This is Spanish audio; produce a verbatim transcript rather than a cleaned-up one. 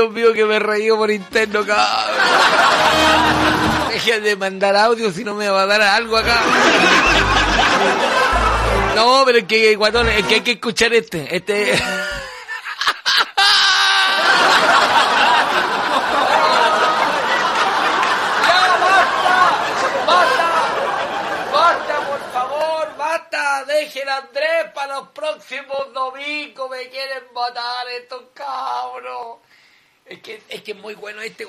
Dios mío, que me he reído por interno, cabrón. Deja de mandar audio, si no me va a dar algo acá. No, pero es que, guatón, es que hay que escuchar este. Este... Dejen a Andrés para los próximos domingos. Me quieren matar estos cabros. Es que es que es muy bueno este.